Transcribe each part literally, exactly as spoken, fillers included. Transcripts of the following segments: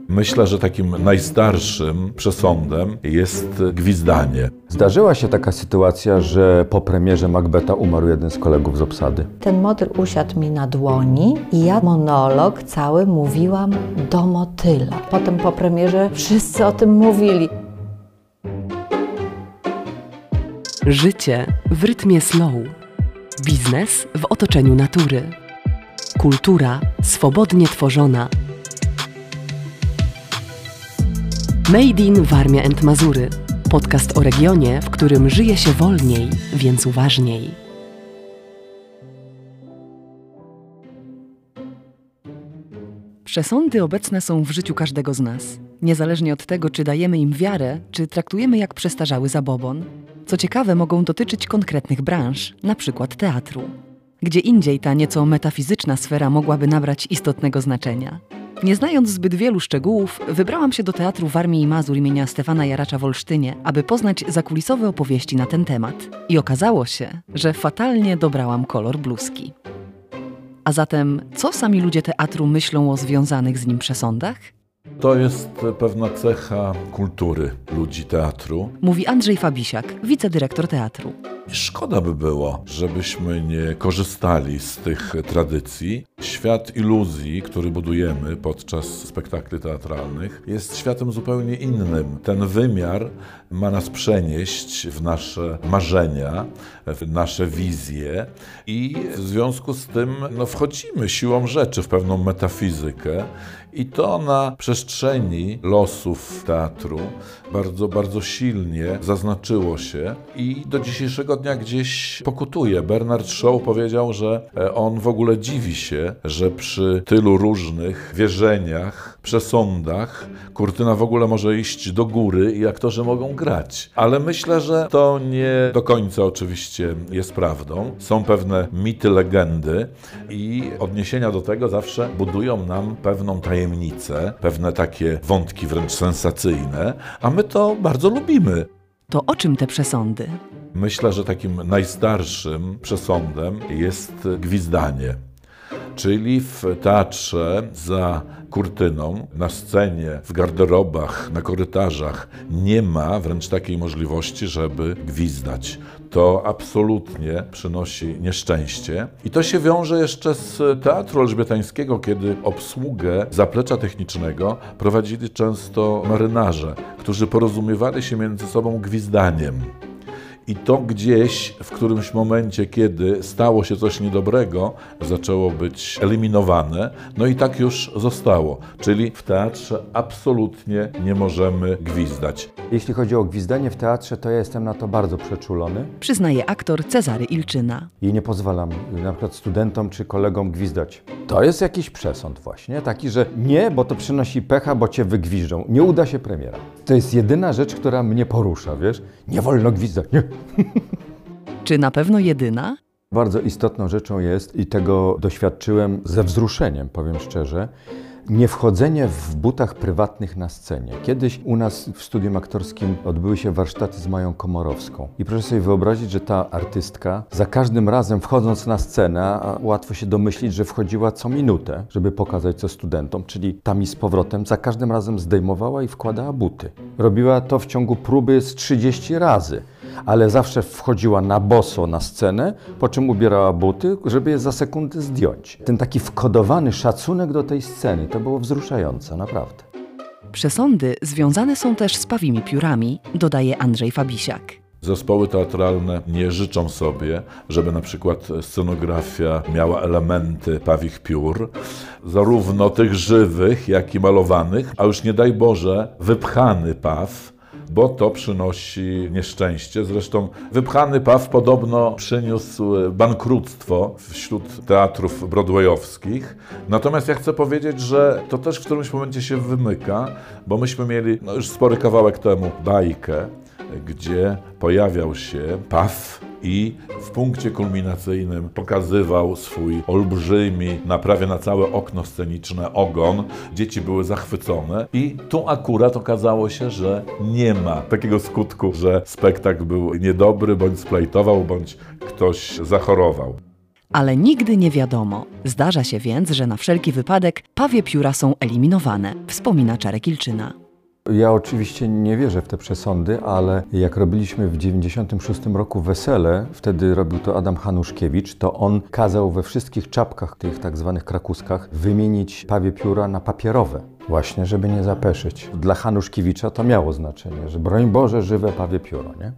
Myślę, że takim najstarszym przesądem jest gwizdanie. Zdarzyła się taka sytuacja, że po premierze Macbetha umarł jeden z kolegów z obsady. Ten motyl usiadł mi na dłoni i ja monolog cały mówiłam do motyla. Potem po premierze wszyscy o tym mówili. Życie w rytmie slow. Biznes w otoczeniu natury. Kultura swobodnie tworzona. Made in Warmia and Mazury. Podcast o regionie, w którym żyje się wolniej, więc uważniej. Przesądy obecne są w życiu każdego z nas. Niezależnie od tego, czy dajemy im wiarę, czy traktujemy jak przestarzały zabobon. Co ciekawe, mogą dotyczyć konkretnych branż, na przykład teatru. Gdzie indziej ta nieco metafizyczna sfera mogłaby nabrać istotnego znaczenia. Nie znając zbyt wielu szczegółów, wybrałam się do Teatru Warmii i Mazur imienia Stefana Jaracza w Olsztynie, aby poznać zakulisowe opowieści na ten temat. I okazało się, że fatalnie dobrałam kolor bluzki. A zatem, co sami ludzie teatru myślą o związanych z nim przesądach? To jest pewna cecha kultury ludzi teatru. Mówi Andrzej Fabisiak, wicedyrektor teatru. Szkoda by było, żebyśmy nie korzystali z tych tradycji. Świat iluzji, który budujemy podczas spektakli teatralnych, jest światem zupełnie innym. Ten wymiar ma nas przenieść w nasze marzenia, w nasze wizje i w związku z tym no, wchodzimy siłą rzeczy w pewną metafizykę i to na przestrzeni losów teatru bardzo, bardzo silnie zaznaczyło się i do dzisiejszego dnia gdzieś pokutuje. Bernard Shaw powiedział, że on w ogóle dziwi się, że przy tylu różnych wierzeniach, przesądach kurtyna w ogóle może iść do góry i aktorzy mogą grać. Ale myślę, że to nie do końca oczywiście jest prawdą. Są pewne mity, legendy i odniesienia do tego zawsze budują nam pewną tajemnicę, pewne takie wątki wręcz sensacyjne, a my to bardzo lubimy. To o czym te przesądy? Myślę, że takim najstarszym przesądem jest gwizdanie. Czyli w teatrze za kurtyną, na scenie, w garderobach, na korytarzach nie ma wręcz takiej możliwości, żeby gwizdać. To absolutnie przynosi nieszczęście. I to się wiąże jeszcze z Teatru Elżbietańskiego, kiedy obsługę zaplecza technicznego prowadzili często marynarze, którzy porozumiewali się między sobą gwizdaniem. I to gdzieś w którymś momencie, kiedy stało się coś niedobrego, zaczęło być eliminowane. No i tak już zostało. Czyli w teatrze absolutnie nie możemy gwizdać. Jeśli chodzi o gwizdanie w teatrze, to ja jestem na to bardzo przeczulony. Przyznaje aktor Cezary Ilczyna. I nie pozwalam na przykład studentom czy kolegom gwizdać. To jest jakiś przesąd właśnie, taki, że nie, bo to przynosi pecha, bo cię wygwiżdżą. Nie uda się premiera. To jest jedyna rzecz, która mnie porusza, wiesz? Nie wolno gwizdać, nie. Czy na pewno jedyna? Bardzo istotną rzeczą jest, i tego doświadczyłem ze wzruszeniem, powiem szczerze, nie wchodzenie w butach prywatnych na scenie. Kiedyś u nas w studium aktorskim odbyły się warsztaty z Mają Komorowską. I proszę sobie wyobrazić, że ta artystka za każdym razem wchodząc na scenę, a łatwo się domyślić, że wchodziła co minutę, żeby pokazać co studentom, czyli tam i z powrotem, za każdym razem zdejmowała i wkładała buty. Robiła to w ciągu próby z trzydziestu razy. Ale zawsze wchodziła na boso na scenę, po czym ubierała buty, żeby je za sekundę zdjąć. Ten taki wkodowany szacunek do tej sceny, to było wzruszające, naprawdę. Przesądy związane są też z pawimi piórami, dodaje Andrzej Fabisiak. Zespoły teatralne nie życzą sobie, żeby na przykład scenografia miała elementy pawich piór, zarówno tych żywych, jak i malowanych, a już nie daj Boże wypchany paw, bo to przynosi nieszczęście. Zresztą wypchany paw podobno przyniósł bankructwo wśród teatrów broadwayowskich. Natomiast ja chcę powiedzieć, że to też w którymś momencie się wymyka, bo myśmy mieli no już spory kawałek temu bajkę, gdzie pojawiał się paw i w punkcie kulminacyjnym pokazywał swój olbrzymi, na prawie na całe okno sceniczne ogon. Dzieci były zachwycone i tu akurat okazało się, że nie ma takiego skutku, że spektakl był niedobry, bądź splajtował, bądź ktoś zachorował. Ale nigdy nie wiadomo. Zdarza się więc, że na wszelki wypadek pawie pióra są eliminowane, wspomina Czarek Ilczyna. Ja oczywiście nie wierzę w te przesądy, ale jak robiliśmy w dziewięćdziesiątym szóstym roku wesele, wtedy robił to Adam Hanuszkiewicz, to on kazał we wszystkich czapkach, tych tak zwanych krakuskach, wymienić pawie pióra na papierowe. Właśnie, żeby nie zapeszyć. Dla Hanuszkiewicza to miało znaczenie, że broń Boże, żywe pawie pióro, nie?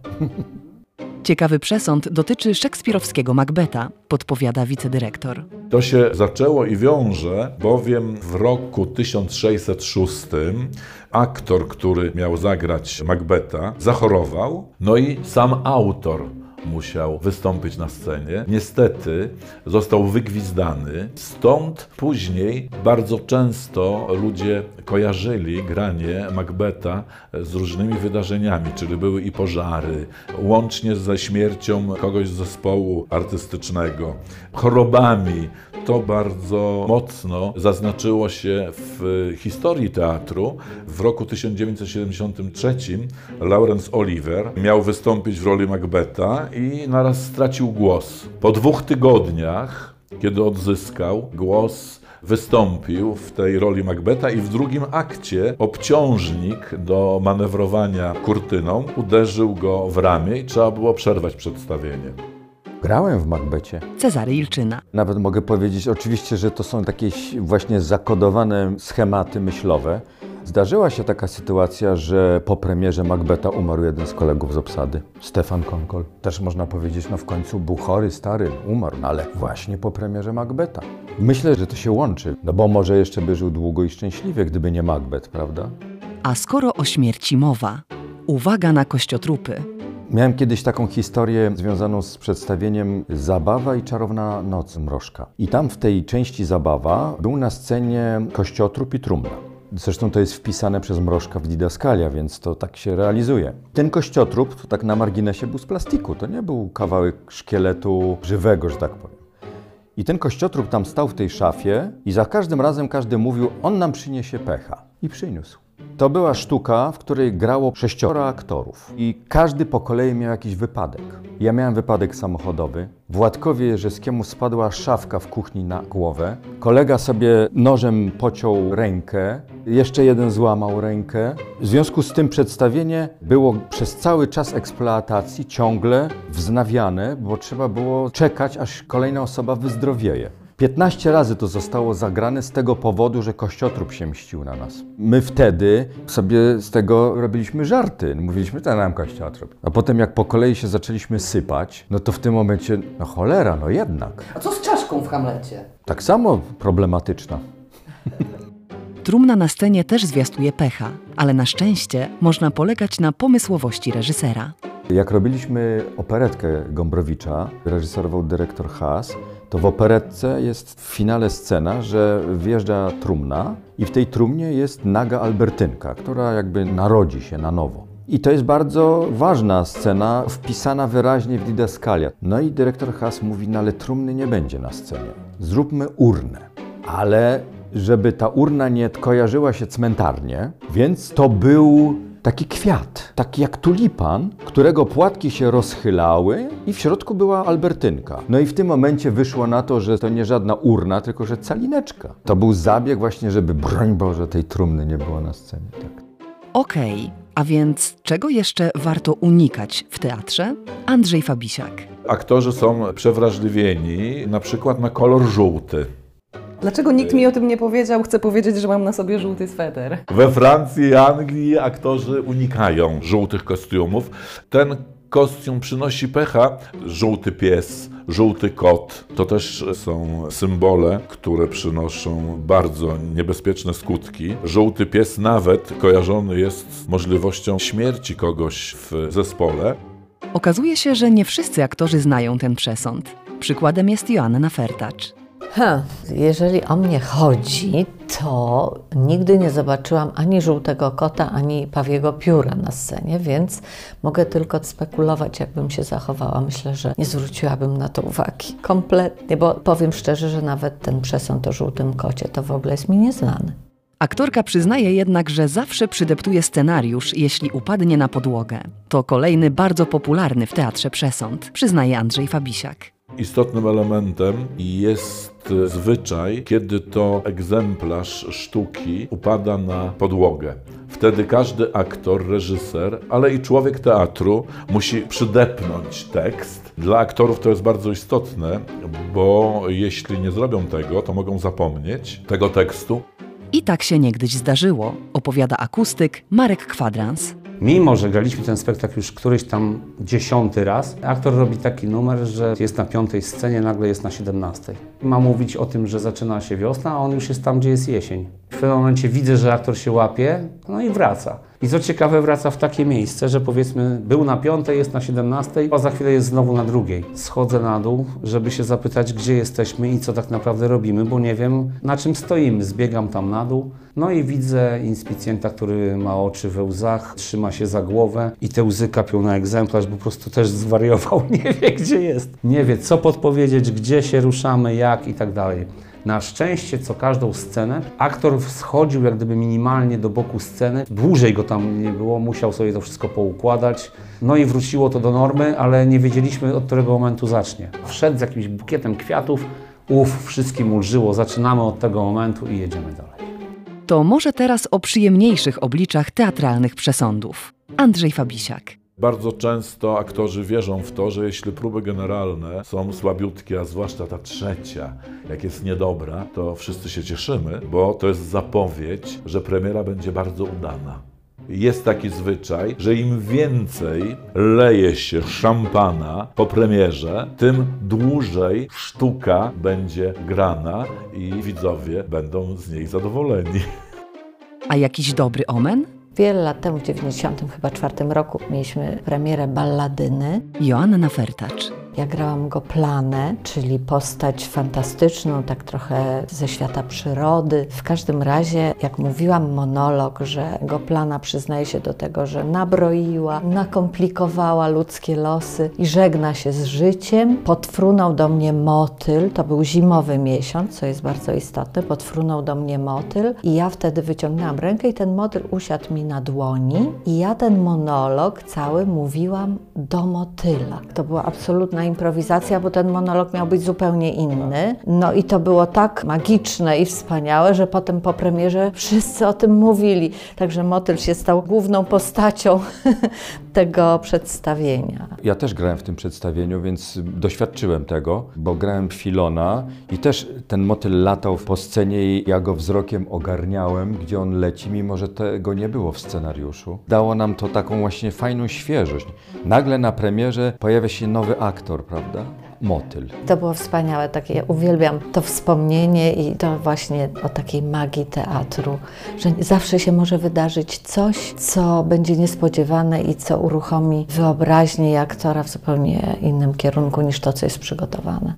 Ciekawy przesąd dotyczy szekspirowskiego Macbeta, podpowiada wicedyrektor. To się zaczęło i wiąże, bowiem w roku tysiąc sześćset szóstym aktor, który miał zagrać Macbeta, zachorował, no i sam autor musiał wystąpić na scenie. Niestety został wygwizdany, stąd później bardzo często ludzie kojarzyli granie Macbeta z różnymi wydarzeniami, czyli były i pożary, łącznie ze śmiercią kogoś z zespołu artystycznego, chorobami. To bardzo mocno zaznaczyło się w historii teatru. W roku tysiąc dziewięćset siedemdziesiątym trzecim Laurence Olivier miał wystąpić w roli Macbeta i naraz stracił głos. Po dwóch tygodniach, kiedy odzyskał głos, wystąpił w tej roli Macbeta i w drugim akcie obciążnik do manewrowania kurtyną uderzył go w ramię i trzeba było przerwać przedstawienie. Grałem w Macbecie. Cezary Ilczyna. Nawet mogę powiedzieć oczywiście, że to są takie właśnie zakodowane schematy myślowe. Zdarzyła się taka sytuacja, że po premierze Macbeta umarł jeden z kolegów z obsady, Stefan Konkol. Też można powiedzieć, no w końcu był chory, stary, umarł, no ale właśnie po premierze Macbeta. Myślę, że to się łączy, no bo może jeszcze by żył długo i szczęśliwie, gdyby nie Macbeth, prawda? A skoro o śmierci mowa, uwaga na kościotrupy. Miałem kiedyś taką historię związaną z przedstawieniem Zabawa i czarowna noc Mrożka. I tam w tej części Zabawa był na scenie kościotrup i trumna. Zresztą to jest wpisane przez Mrożka w Didaskalia, więc to tak się realizuje. Ten kościotrup, to tak na marginesie, był z plastiku. To nie był kawałek szkieletu żywego, że tak powiem. I ten kościotrup tam stał w tej szafie i za każdym razem każdy mówił, on nam przyniesie pecha. I przyniósł. To była sztuka, w której grało sześcioro aktorów i każdy po kolei miał jakiś wypadek. Ja miałem wypadek samochodowy. Władkowi Jerzewskiemu spadła szafka w kuchni na głowę. Kolega sobie nożem pociął rękę. Jeszcze jeden złamał rękę. W związku z tym przedstawienie było przez cały czas eksploatacji ciągle wznawiane, bo trzeba było czekać, aż kolejna osoba wyzdrowieje. piętnaście razy to zostało zagrane z tego powodu, że kościotrup się mścił na nas. My wtedy sobie z tego robiliśmy żarty. Mówiliśmy, to nam kościotrup. A potem jak po kolei się zaczęliśmy sypać, no to w tym momencie, no cholera, no jednak. A co z czaszką w Hamlecie? Tak samo problematyczna. Trumna na scenie też zwiastuje pecha, ale na szczęście można polegać na pomysłowości reżysera. Jak robiliśmy operetkę Gombrowicza, reżyserował dyrektor Haas, to w operetce jest w finale scena, że wjeżdża trumna i w tej trumnie jest naga Albertynka, która jakby narodzi się na nowo. I to jest bardzo ważna scena, wpisana wyraźnie w Didaskalia. No i dyrektor Haas mówi, no ale trumny nie będzie na scenie. Zróbmy urnę. Ale żeby ta urna nie kojarzyła się cmentarnie, więc to był taki kwiat, taki jak tulipan, którego płatki się rozchylały i w środku była Albertynka. No i w tym momencie wyszło na to, że to nie żadna urna, tylko że calineczka. To był zabieg właśnie, żeby broń Boże tej trumny nie było na scenie. Tak. Okej, a więc czego jeszcze warto unikać w teatrze? Andrzej Fabisiak. Aktorzy są przewrażliwieni na przykład na kolor żółty. Dlaczego nikt mi o tym nie powiedział? Chcę powiedzieć, że mam na sobie żółty sweter. We Francji i Anglii aktorzy unikają żółtych kostiumów. Ten kostium przynosi pecha. Żółty pies, żółty kot. To też są symbole, które przynoszą bardzo niebezpieczne skutki. Żółty pies nawet kojarzony jest z możliwością śmierci kogoś w zespole. Okazuje się, że nie wszyscy aktorzy znają ten przesąd. Przykładem jest Joanna Fertacz. Ha, jeżeli o mnie chodzi, to nigdy nie zobaczyłam ani żółtego kota, ani pawiego pióra na scenie, więc mogę tylko spekulować, jakbym się zachowała. Myślę, że nie zwróciłabym na to uwagi kompletnie, bo powiem szczerze, że nawet ten przesąd o żółtym kocie to w ogóle jest mi nieznany. Aktorka przyznaje jednak, że zawsze przydeptuje scenariusz, jeśli upadnie na podłogę. To kolejny bardzo popularny w teatrze przesąd, przyznaje Andrzej Fabisiak. Istotnym elementem jest zwyczaj, kiedy to egzemplarz sztuki upada na podłogę. Wtedy każdy aktor, reżyser, ale i człowiek teatru musi przydepnąć tekst. Dla aktorów to jest bardzo istotne, bo jeśli nie zrobią tego, to mogą zapomnieć tego tekstu. I tak się niegdyś zdarzyło, opowiada akustyk Marek Kwadrans. Mimo że graliśmy ten spektakl już któryś tam dziesiąty raz, aktor robi taki numer, że jest na piątej scenie, nagle jest na siedemnastej. Ma mówić o tym, że zaczyna się wiosna, a on już jest tam, gdzie jest jesień. W pewnym momencie widzę, że aktor się łapie, no i wraca. I co ciekawe, wraca w takie miejsce, że powiedzmy był na piątej, jest na siedemnastej, a za chwilę jest znowu na drugiej. Schodzę na dół, żeby się zapytać, gdzie jesteśmy i co tak naprawdę robimy, bo nie wiem, na czym stoimy. Zbiegam tam na dół, no i widzę inspicjenta, który ma oczy we łzach, trzyma się za głowę i te łzy kapią na egzemplarz, bo po prostu też zwariował, nie wie, gdzie jest. Nie wie, co podpowiedzieć, gdzie się ruszamy, jak i tak dalej. Na szczęście, co każdą scenę, aktor schodził jak gdyby minimalnie do boku sceny. Dłużej go tam nie było, musiał sobie to wszystko poukładać. No i wróciło to do normy, ale nie wiedzieliśmy, od którego momentu zacznie. Wszedł z jakimś bukietem kwiatów, uf, wszystkim ulżyło, zaczynamy od tego momentu i jedziemy dalej. To może teraz o przyjemniejszych obliczach teatralnych przesądów. Andrzej Fabisiak. Bardzo często aktorzy wierzą w to, że jeśli próby generalne są słabiutkie, a zwłaszcza ta trzecia, jak jest niedobra, to wszyscy się cieszymy, bo to jest zapowiedź, że premiera będzie bardzo udana. Jest taki zwyczaj, że im więcej leje się szampana po premierze, tym dłużej sztuka będzie grana i widzowie będą z niej zadowoleni. A jakiś dobry omen? Wiele lat temu, w dziewięćdziesiątym chyba czwartym roku, mieliśmy premierę Balladyny. Joanna Fertacz. Ja grałam Goplanę, czyli postać fantastyczną, tak trochę ze świata przyrody. W każdym razie, jak mówiłam monolog, że Goplana przyznaje się do tego, że nabroiła, nakomplikowała ludzkie losy i żegna się z życiem, podfrunął do mnie motyl, to był zimowy miesiąc, co jest bardzo istotne, podfrunął do mnie motyl i ja wtedy wyciągnęłam rękę i ten motyl usiadł mi na dłoni i ja ten monolog cały mówiłam do motyla. To była absolutna improwizacja, bo ten monolog miał być zupełnie inny. No i to było tak magiczne i wspaniałe, że potem po premierze wszyscy o tym mówili. Także motyl się stał główną postacią tego przedstawienia. Ja też grałem w tym przedstawieniu, więc doświadczyłem tego, bo grałem Filona i też ten motyl latał po scenie i ja go wzrokiem ogarniałem, gdzie on leci, mimo że tego nie było w scenariuszu. Dało nam to taką właśnie fajną świeżość. Nagle na premierze pojawia się nowy aktor, prawda? Motyl. To było wspaniałe, takie, ja uwielbiam to wspomnienie i to właśnie o takiej magii teatru, że zawsze się może wydarzyć coś, co będzie niespodziewane i co uruchomi wyobraźnię aktora w zupełnie innym kierunku niż to, co jest przygotowane.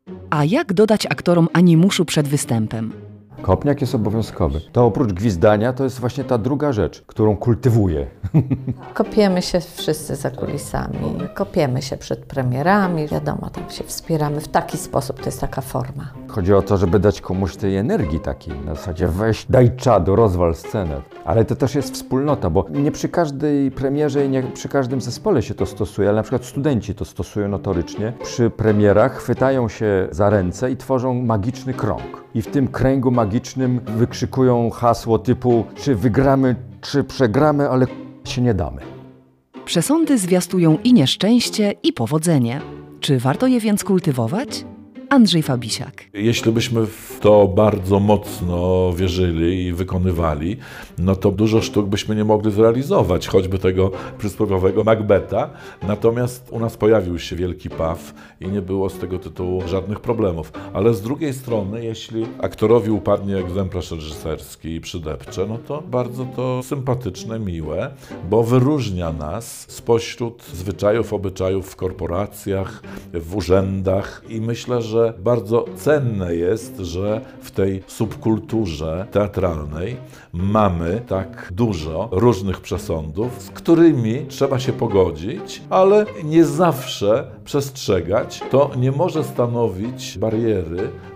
A jak dodać aktorom animuszu przed występem? Kopniak jest obowiązkowy. To oprócz gwizdania to jest właśnie ta druga rzecz, którą kultywuję. Kopiemy się wszyscy za kulisami, kopiemy się przed premierami, wiadomo, tam się wspieramy w taki sposób, to jest taka forma. Chodzi o to, żeby dać komuś tej energii takiej, na zasadzie weź, daj czadu, rozwal scenę. Ale to też jest wspólnota, bo nie przy każdej premierze i nie przy każdym zespole się to stosuje, ale na przykład studenci to stosują notorycznie. Przy premierach chwytają się za ręce i tworzą magiczny krąg. I w tym kręgu magicznym wykrzykują hasło typu czy wygramy, czy przegramy, ale się nie damy. Przesądy zwiastują i nieszczęście, i powodzenie. Czy warto je więc kultywować? Andrzej Fabisiak. Jeśli byśmy w to bardzo mocno wierzyli i wykonywali, no to dużo sztuk byśmy nie mogli zrealizować, choćby tego przysłowiowego Macbeta. Natomiast u nas pojawił się wielki paw i nie było z tego tytułu żadnych problemów. Ale z drugiej strony, jeśli aktorowi upadnie egzemplarz reżyserski i przydepcze, no to bardzo to sympatyczne, miłe, bo wyróżnia nas spośród zwyczajów, obyczajów w korporacjach, w urzędach i myślę, że że bardzo cenne jest, że w tej subkulturze teatralnej mamy tak dużo różnych przesądów, z którymi trzeba się pogodzić, ale nie zawsze przestrzegać. To nie może stanowić bariery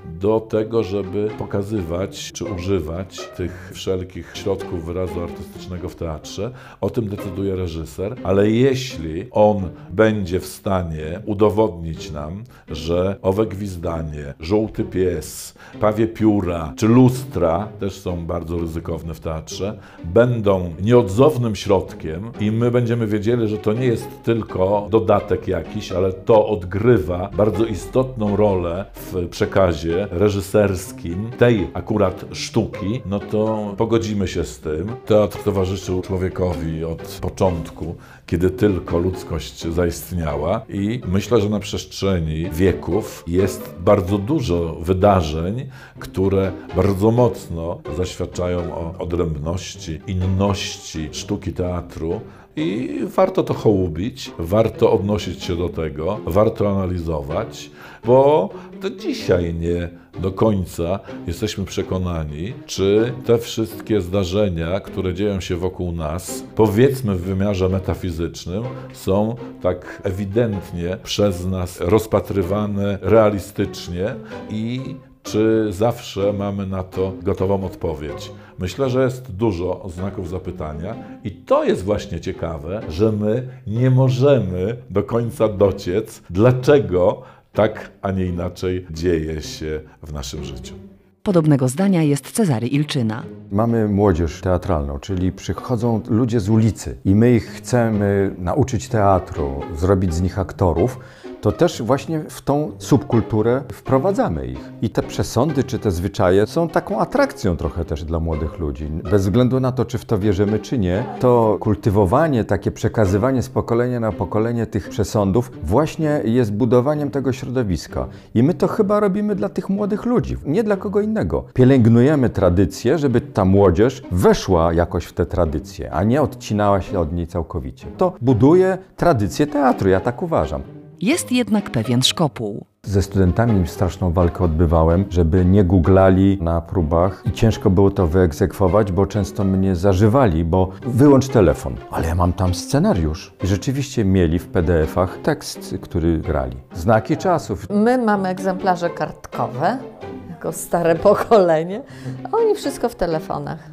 do tego, żeby pokazywać czy używać tych wszelkich środków wyrazu artystycznego w teatrze. O tym decyduje reżyser, ale jeśli on będzie w stanie udowodnić nam, że owe gwizdanie, żółty pies, pawie pióra czy lustra, też są bardzo ryzykowne w teatrze, będą nieodzownym środkiem i my będziemy wiedzieli, że to nie jest tylko dodatek jakiś, ale to odgrywa bardzo istotną rolę w przekazie reżyserskim tej akurat sztuki, no to pogodzimy się z tym. Teatr towarzyszył człowiekowi od początku, kiedy tylko ludzkość zaistniała i myślę, że na przestrzeni wieków jest bardzo dużo wydarzeń, które bardzo mocno zaświadczają o odrębności, inności sztuki teatru. I warto to hołubić, warto odnosić się do tego, warto analizować, bo do dzisiaj nie do końca jesteśmy przekonani, czy te wszystkie zdarzenia, które dzieją się wokół nas, powiedzmy w wymiarze metafizycznym, są tak ewidentnie przez nas rozpatrywane realistycznie i czy zawsze mamy na to gotową odpowiedź. Myślę, że jest dużo znaków zapytania i to jest właśnie ciekawe, że my nie możemy do końca dociec, dlaczego tak, a nie inaczej dzieje się w naszym życiu. Podobnego zdania jest Cezary Ilczyna. Mamy młodzież teatralną, czyli przychodzą ludzie z ulicy i my ich chcemy nauczyć teatru, zrobić z nich aktorów, to też właśnie w tą subkulturę wprowadzamy ich. I te przesądy czy te zwyczaje są taką atrakcją trochę też dla młodych ludzi. Bez względu na to, czy w to wierzymy, czy nie, to kultywowanie, takie przekazywanie z pokolenia na pokolenie tych przesądów właśnie jest budowaniem tego środowiska. I my to chyba robimy dla tych młodych ludzi, nie dla kogo innego. Pielęgnujemy tradycję, żeby ta młodzież weszła jakoś w te tradycje, a nie odcinała się od niej całkowicie. To buduje tradycję teatru, ja tak uważam. Jest jednak pewien szkopuł. Ze studentami straszną walkę odbywałem, żeby nie googlali na próbach i ciężko było to wyegzekwować, bo często mnie zażywali, bo wyłącz telefon. Ale ja mam tam scenariusz. I rzeczywiście mieli w P D F-ach tekst, który grali. Znaki czasów. My mamy egzemplarze kartkowe, jako stare pokolenie, a oni wszystko w telefonach.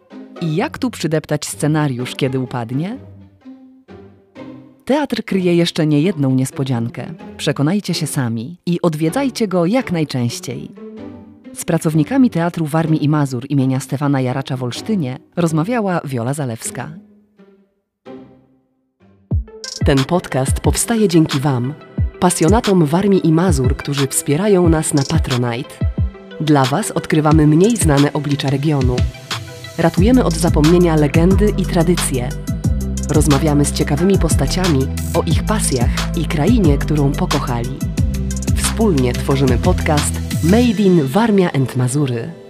I jak tu przydeptać scenariusz, kiedy upadnie? Teatr kryje jeszcze niejedną niespodziankę. Przekonajcie się sami i odwiedzajcie go jak najczęściej. Z pracownikami Teatru Warmii i Mazur imienia Stefana Jaracza w Olsztynie rozmawiała Wiola Zalewska. Ten podcast powstaje dzięki Wam, pasjonatom Warmii i Mazur, którzy wspierają nas na Patronite. Dla Was odkrywamy mniej znane oblicza regionu. Ratujemy od zapomnienia legendy i tradycje. Rozmawiamy z ciekawymi postaciami o ich pasjach i krainie, którą pokochali. Wspólnie tworzymy podcast Made in Warmia and Mazury.